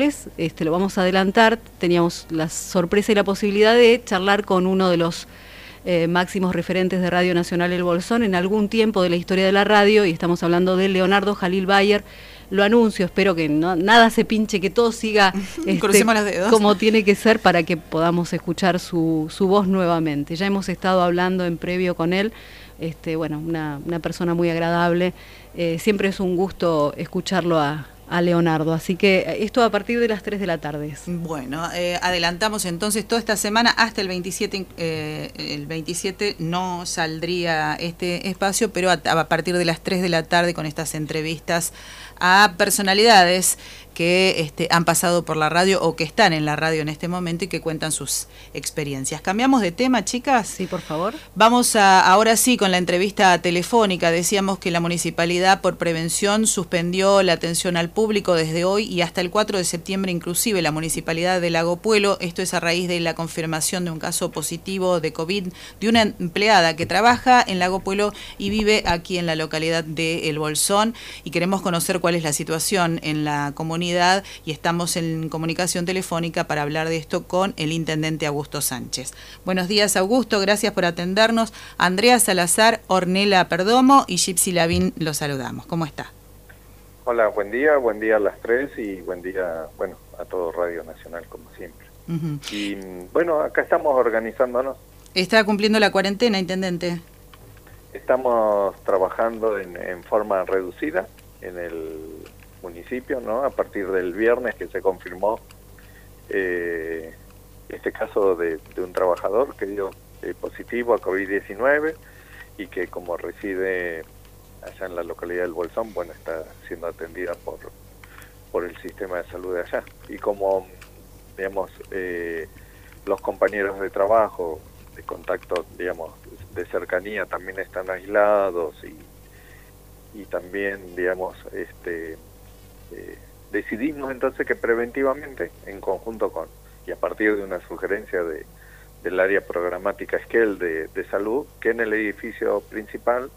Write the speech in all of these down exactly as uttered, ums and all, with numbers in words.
miércoles, este, lo vamos a adelantar, teníamos la sorpresa y la posibilidad de charlar con uno de los eh, máximos referentes de Radio Nacional El Bolsón en algún tiempo de la historia de la radio, y estamos hablando de Leonardo Jalil Bayer. Lo anuncio, espero que no, nada se pinche, que todo siga este, los dedos. como tiene que ser para que podamos escuchar su, su voz nuevamente. Ya hemos estado hablando en previo con él, este, bueno, una, una persona muy agradable. Eh, siempre es un gusto escucharlo a, a Leonardo, así que esto a partir de las tres de la tarde. Bueno, eh, adelantamos entonces toda esta semana hasta el veintisiete, eh, el veintisiete no saldría este espacio, pero a, a partir de las tres de la tarde con estas entrevistas a personalidades que este, han pasado por la radio o que están en la radio en este momento y que cuentan sus experiencias. ¿Cambiamos de tema, chicas? Sí, por favor. Vamos a, ahora sí con la entrevista telefónica. Decíamos que la municipalidad por prevención suspendió la atención al público desde hoy y hasta el cuatro de septiembre, inclusive la municipalidad de Lago Puelo. Esto es a raíz de la confirmación de un caso positivo de COVID de una empleada que trabaja en Lago Puelo y vive aquí en la localidad de El Bolsón, y queremos conocer cuál es la situación en la comunidad y estamos en comunicación telefónica para hablar de esto con el intendente Augusto Sánchez. Buenos días, Augusto, gracias por atendernos. Andrea Salazar, Ornella Perdomo y Gypsy Lavín los saludamos. ¿Cómo está? Hola, buen día, buen día a las tres y buen día, bueno, a todo Radio Nacional como siempre. Uh-huh. Y bueno, acá estamos organizándonos. ¿Está cumpliendo la cuarentena, intendente? Estamos trabajando en, en forma reducida en el municipio, ¿no? A partir del viernes que se confirmó eh, este caso de, de un trabajador que dio eh, positivo a COVID diecinueve y que como reside allá en la localidad del Bolsón, bueno, está siendo atendida por, por el sistema de salud de allá. Y como, digamos, eh, los compañeros de trabajo, de contacto, digamos, de cercanía también están aislados y, y también, digamos, este... Eh, decidimos entonces que preventivamente, en conjunto con, y a partir de una sugerencia de, del área programática Esquel de, de salud, que en el edificio principal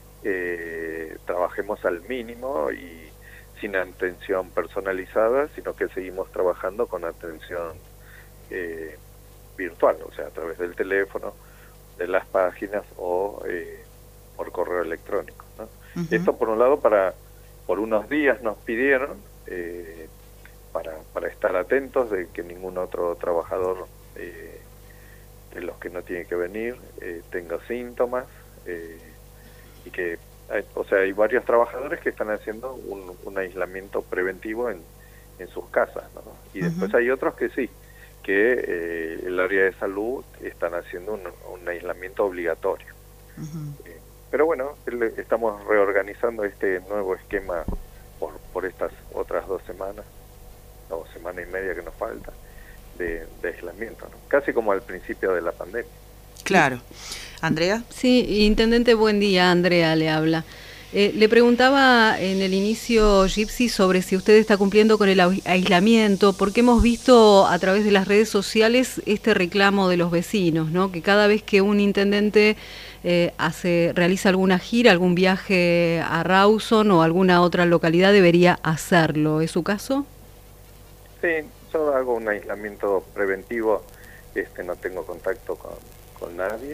eh, trabajemos al mínimo y sin atención personalizada, sino que seguimos trabajando con atención eh, virtual, o sea, a través del teléfono, de las páginas o eh, por correo electrónico, ¿no? Uh-huh. Esto por un lado para... Por unos días nos pidieron eh, para, para estar atentos de que ningún otro trabajador eh, de los que no tiene que venir eh, tenga síntomas eh, y que, hay, o sea, hay varios trabajadores que están haciendo un, un aislamiento preventivo en, en sus casas, ¿no? Y uh-huh. después hay otros que sí, que eh, el área de salud están haciendo un, un aislamiento obligatorio. Uh-huh. eh, Pero bueno, estamos reorganizando este nuevo esquema por, por estas otras dos semanas, o semana y media que nos falta, de, de aislamiento, ¿no? Casi como al principio de la pandemia. Claro. ¿Andrea? Sí, intendente, buen día, Andrea le habla. Eh, le preguntaba en el inicio, Gypsy, sobre si usted está cumpliendo con el aislamiento, porque hemos visto a través de las redes sociales este reclamo de los vecinos, ¿no? Que cada vez que un intendente eh, hace, realiza alguna gira, algún viaje a Rawson o alguna otra localidad, debería hacerlo. ¿Es su caso? Sí, yo hago un aislamiento preventivo, este, no tengo contacto con, con nadie.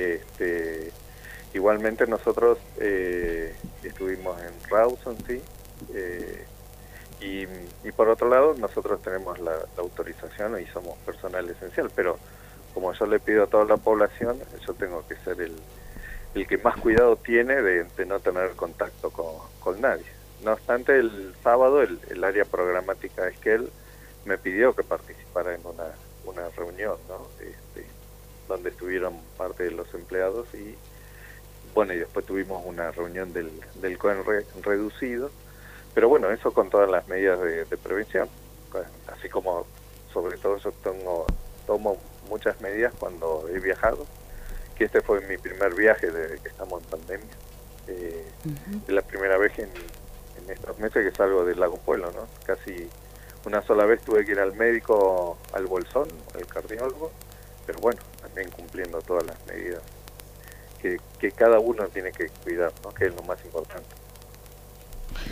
Este, igualmente nosotros eh, estuvimos en Rawson, sí, eh, y, y por otro lado nosotros tenemos la, la autorización y somos personal esencial, pero como yo le pido a toda la población, yo tengo que ser el, el que más cuidado tiene de, de no tener contacto con, con nadie. No obstante, el sábado el, el área programática Esquel me pidió que participara en una, una reunión, ¿no? Este, donde estuvieron parte de los empleados y bueno, y después tuvimos una reunión del, del C O E N re, reducido, pero bueno, eso con todas las medidas de, de prevención, así como sobre todo yo tengo, tomo muchas medidas cuando he viajado, que este fue mi primer viaje desde que estamos en pandemia, eh, uh-huh. Es la primera vez en, en estos meses que salgo del Lago Puelo, ¿no? Casi una sola vez tuve que ir al médico, al Bolsón, al cardiólogo, pero bueno, también cumpliendo todas las medidas que, que cada uno tiene que cuidar, ¿no? Que es lo más importante.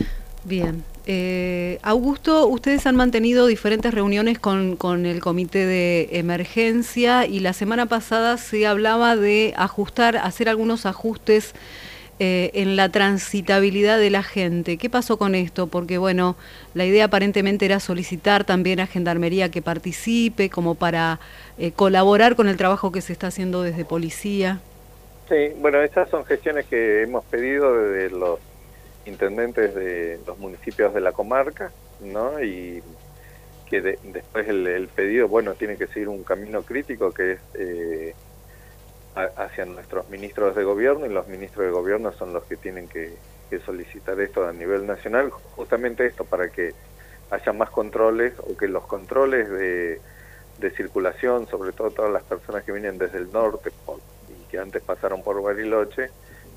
Bien. Eh, Augusto, ustedes han mantenido diferentes reuniones con, con el comité de emergencia y la semana pasada se hablaba de ajustar, hacer algunos ajustes eh, en la transitabilidad de la gente. ¿Qué pasó con esto? Porque, bueno, la idea aparentemente era solicitar también a Gendarmería que participe, como para eh, colaborar con el trabajo que se está haciendo desde policía. Sí, bueno, estas son gestiones que hemos pedido desde los intendentes de los municipios de la comarca, ¿no? Y que de, después el, el pedido, bueno, tiene que seguir un camino crítico que es eh, a, hacia nuestros ministros de gobierno, y los ministros de gobierno son los que tienen que, que solicitar esto a nivel nacional, justamente esto para que haya más controles, o que los controles de, de circulación, sobre todo todas las personas que vienen desde el norte por, y que antes pasaron por Bariloche,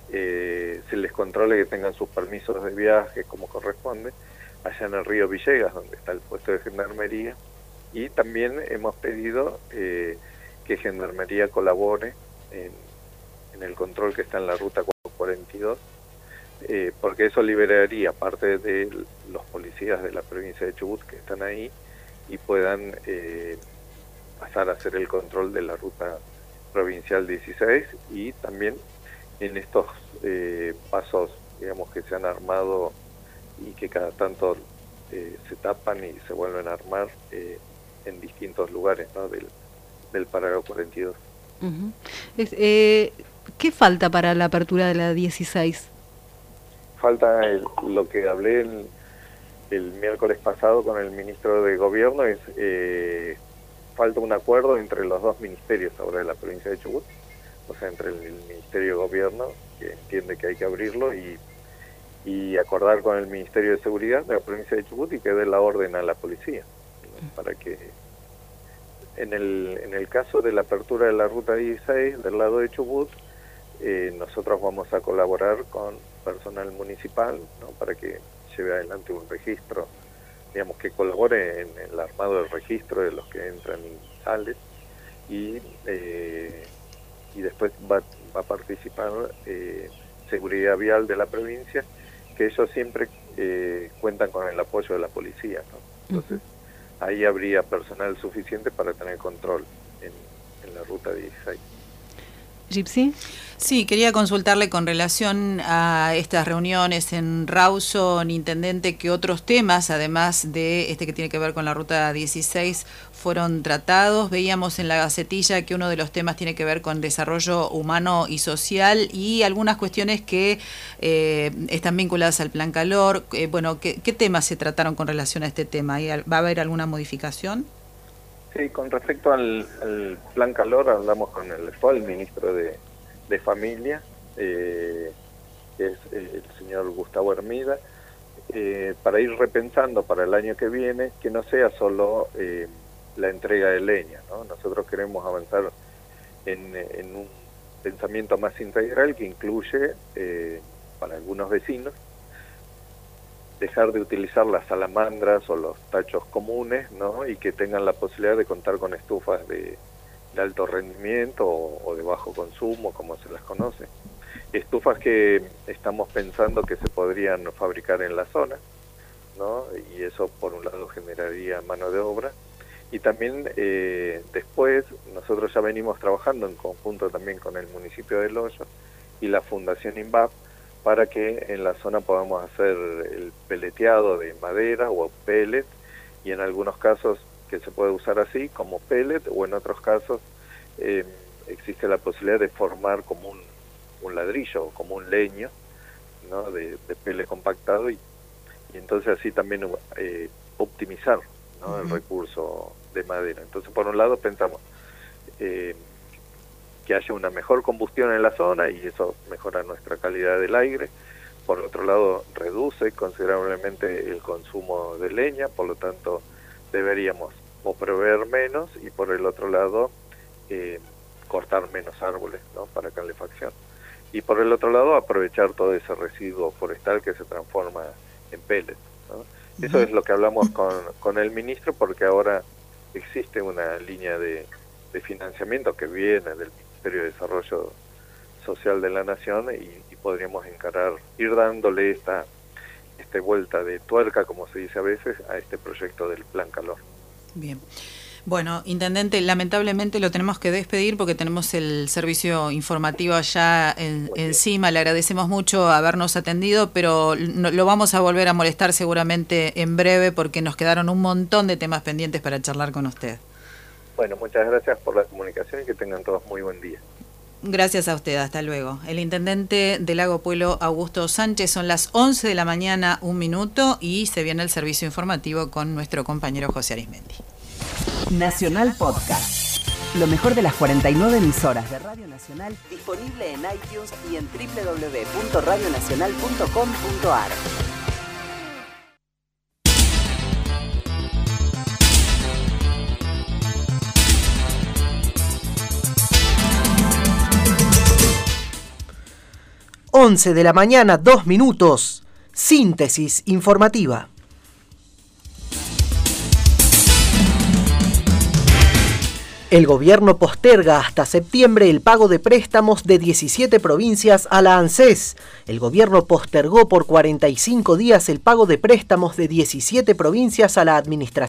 Eh, se les controle que tengan sus permisos de viaje como corresponde, allá en el río Villegas, donde está el puesto de Gendarmería, y también hemos pedido eh, que Gendarmería colabore en, en el control que está en la ruta cuarenta y dos, eh, porque eso liberaría parte de los policías de la provincia de Chubut que están ahí y puedan eh, pasar a hacer el control de la ruta provincial dieciséis, y también en estos eh, pasos, digamos, que se han armado y que cada tanto eh, se tapan y se vuelven a armar eh, en distintos lugares, ¿no? del, del Paraguay cuarenta y dos. Uh-huh. es, eh, ¿Qué falta para la apertura de la dieciséis? Falta el, lo que hablé el, el miércoles pasado con el ministro de Gobierno, es eh, falta un acuerdo entre los dos ministerios ahora de la provincia de Chubut, o sea, entre el, el Ministerio de Gobierno, que entiende que hay que abrirlo, y, y acordar con el Ministerio de Seguridad de la provincia de Chubut y que dé la orden a la policía, ¿no? Para que en el, en el caso de la apertura de la ruta dieciséis del lado de Chubut, eh, nosotros vamos a colaborar con personal municipal, ¿no? Para que lleve adelante un registro, digamos, que colabore en el armado del registro de los que entran y salen, y eh, y después va, va a participar eh, Seguridad Vial de la provincia, que ellos siempre eh, cuentan con el apoyo de la policía, ¿no? Entonces, uh-huh. ahí habría personal suficiente para tener control en, en la ruta dieciséis. Gypsy. Sí, quería consultarle con relación a estas reuniones en Rawson, intendente, que otros temas, además de este que tiene que ver con la ruta dieciséis, fueron tratados. Veíamos en la Gacetilla que uno de los temas tiene que ver con desarrollo humano y social, y algunas cuestiones que eh, están vinculadas al Plan Calor. Eh, bueno, ¿qué, ¿qué temas se trataron con relación a este tema? ¿Va a haber alguna modificación? Sí, con respecto al, al Plan Calor, hablamos con el actual ministro de, de Familia, eh, que es el señor Gustavo Hermida, eh, para ir repensando para el año que viene, que no sea solo eh, la entrega de leña, ¿no? Nosotros queremos avanzar en, en un pensamiento más integral que incluye, eh, para algunos vecinos, dejar de utilizar las salamandras o los tachos comunes, ¿no? Y que tengan la posibilidad de contar con estufas de, de alto rendimiento o, o de bajo consumo, como se las conoce. Estufas que estamos pensando que se podrían fabricar en la zona, ¿no? Y eso por un lado generaría mano de obra. Y también eh, después nosotros ya venimos trabajando en conjunto también con el municipio de El Hoyo y la Fundación INVAP, para que en la zona podamos hacer el peleteado de madera o pellet, y en algunos casos que se puede usar así como pellet, o en otros casos eh, existe la posibilidad de formar como un, un ladrillo o como un leño, ¿no? de, de pellet compactado, y, y entonces así también eh, optimizar, ¿no? Uh-huh. el recurso de madera. Entonces, por un lado pensamos eh, que haya una mejor combustión en la zona, y eso mejora nuestra calidad del aire. Por otro lado, reduce considerablemente el consumo de leña, por lo tanto deberíamos o proveer menos, y por el otro lado eh, cortar menos árboles, ¿no? para calefacción. Y por el otro lado aprovechar todo ese residuo forestal que se transforma en pellets, ¿no? Uh-huh. Eso es lo que hablamos con, con el ministro, porque ahora existe una línea de, de financiamiento que viene del Ministerio de Desarrollo Social de la Nación, y, y podríamos encarar, ir dándole esta este, vuelta de tuerca, como se dice a veces, a este proyecto del Plan Calor. Bien. Bueno, Intendente, lamentablemente lo tenemos que despedir porque tenemos el servicio informativo allá en, encima. Le agradecemos mucho habernos atendido, pero no, lo vamos a volver a molestar seguramente en breve porque nos quedaron un montón de temas pendientes para charlar con usted. Bueno, muchas gracias por la comunicación y que tengan todos muy buen día. Gracias a usted, hasta luego. El Intendente de Lago Puelo, Augusto Sánchez, son las once de la mañana, un minuto, y se viene el servicio informativo con nuestro compañero José Arismendi. Nacional Podcast. Lo mejor de las cuarenta y nueve emisoras de Radio Nacional, disponible en iTunes y en doble u doble u doble u punto radio nacional punto com punto a r. once de la mañana, dos minutos. Síntesis informativa. El gobierno posterga hasta septiembre el pago de préstamos de diecisiete provincias a la ANSES. El gobierno postergó por cuarenta y cinco días el pago de préstamos de diecisiete provincias a la administración